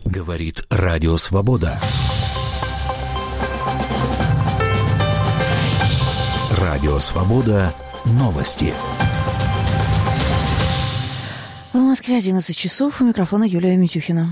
Говорит Радио Свобода. Радио Свобода. Новости. В Москве 11 часов. У микрофона Юлия Митюхина.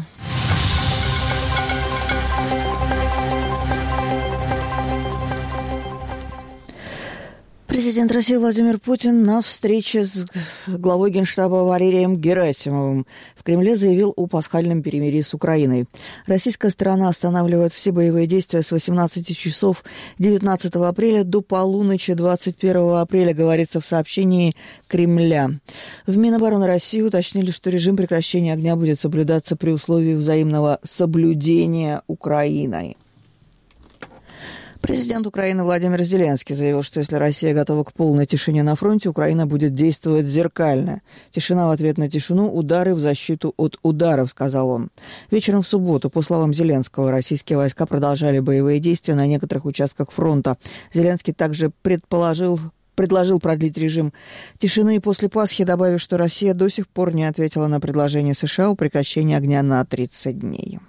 Президент России Владимир Путин на встрече с главой Генштаба Валерием Герасимовым в Кремле заявил о пасхальном перемирии с Украиной. Российская сторона останавливает все боевые действия с 18 часов 19 апреля до полуночи 21 апреля, говорится в сообщении Кремля. В Минобороны России уточнили, что режим прекращения огня будет соблюдаться при условии взаимного соблюдения Украиной. Президент Украины Владимир Зеленский заявил, что если Россия готова к полной тишине на фронте, Украина будет действовать зеркально. Тишина в ответ на тишину, удары в защиту от ударов, сказал он. Вечером в субботу, по словам Зеленского, российские войска продолжали боевые действия на некоторых участках фронта. Зеленский также предложил продлить режим тишины после Пасхи, добавив, что Россия до сих пор не ответила на предложение США о прекращении огня на 30 дней.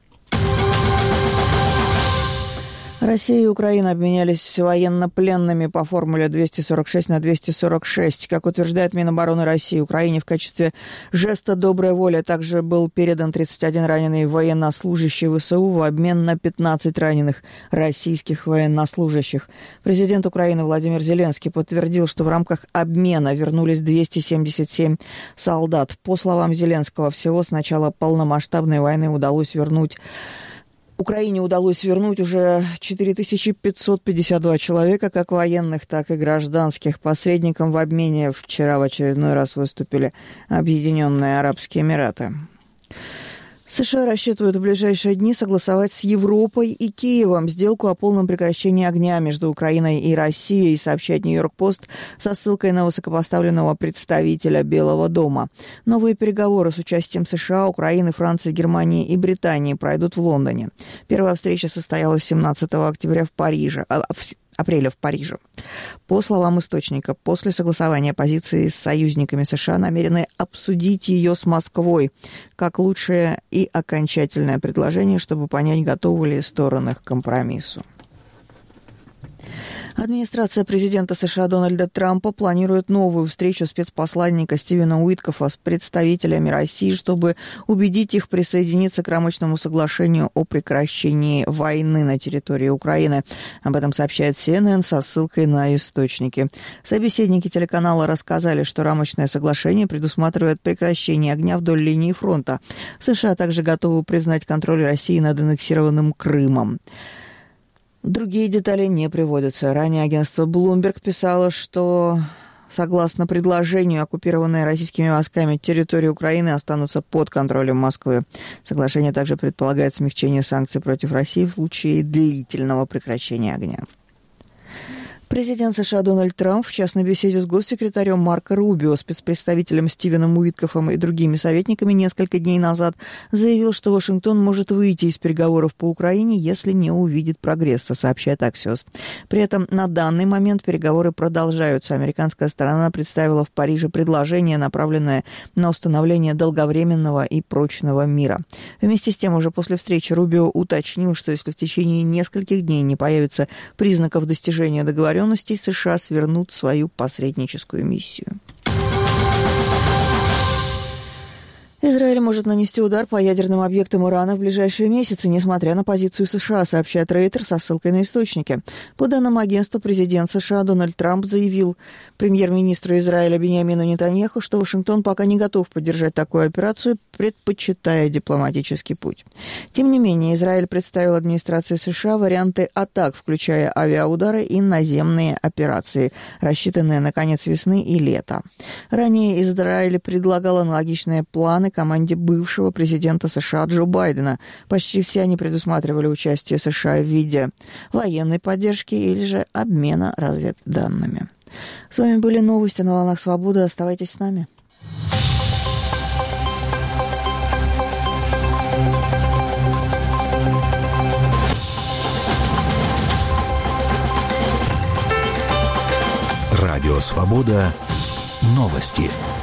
Россия и Украина обменялись военнопленными по формуле 246 на 246. Как утверждает Минобороны России, Украине в качестве жеста доброй воли также был передан 31 раненый военнослужащий ВСУ в обмен на 15 раненых российских военнослужащих. Президент Украины Владимир Зеленский подтвердил, что в рамках обмена вернулись 277 солдат. По словам Зеленского, всего с начала полномасштабной войны Украине удалось вернуть уже 4552 человека, как военных, так и гражданских. Посредником в обмене вчера в очередной раз выступили Объединенные Арабские Эмираты. США рассчитывают в ближайшие дни согласовать с Европой и Киевом сделку о полном прекращении огня между Украиной и Россией, сообщает Нью-Йорк-Пост со ссылкой на высокопоставленного представителя Белого дома. Новые переговоры с участием США, Украины, Франции, Германии и Британии пройдут в Лондоне. Первая встреча состоялась 17 апреля в Париже. По словам источника, после согласования позиции с союзниками США намерены обсудить ее с Москвой как лучшее и окончательное предложение, чтобы понять, готовы ли стороны к компромиссу. Администрация президента США Дональда Трампа планирует новую встречу спецпосланника Стивена Уиткофа с представителями России, чтобы убедить их присоединиться к рамочному соглашению о прекращении войны на территории Украины. Об этом сообщает CNN со ссылкой на источники. Собеседники телеканала рассказали, что рамочное соглашение предусматривает прекращение огня вдоль линии фронта. США также готовы признать контроль России над аннексированным Крымом. Другие детали не приводятся. Ранее агентство Bloomberg писало, что, согласно предложению, оккупированные российскими войсками территории Украины останутся под контролем Москвы. Соглашение также предполагает смягчение санкций против России в случае длительного прекращения огня. Президент США Дональд Трамп в частной беседе с госсекретарем Марко Рубио, спецпредставителем Стивеном Уиткофом и другими советниками несколько дней назад заявил, что Вашингтон может выйти из переговоров по Украине, если не увидит прогресса, сообщает Axios. При этом на данный момент переговоры продолжаются. Американская сторона представила в Париже предложение, направленное на установление долговременного и прочного мира. Вместе с тем, уже после встречи Рубио уточнил, что если в течение нескольких дней не появится признаков достижения договоренности, США свернут свою посредническую миссию. Израиль может нанести удар по ядерным объектам Ирана в ближайшие месяцы, несмотря на позицию США, сообщает Рейтер со ссылкой на источники. По данным агентства, президент США Дональд Трамп заявил премьер-министру Израиля Биньямину Нетаньяху, что Вашингтон пока не готов поддержать такую операцию, предпочитая дипломатический путь. Тем не менее, Израиль представил администрации США варианты атак, включая авиаудары и наземные операции, рассчитанные на конец весны и лета. Ранее Израиль предлагал аналогичные планы команде бывшего президента США Джо Байдена. Почти все они предусматривали участие США в виде военной поддержки или же обмена разведданными. С вами были новости на волнах Свободы. Оставайтесь с нами. Радио Свобода. Новости.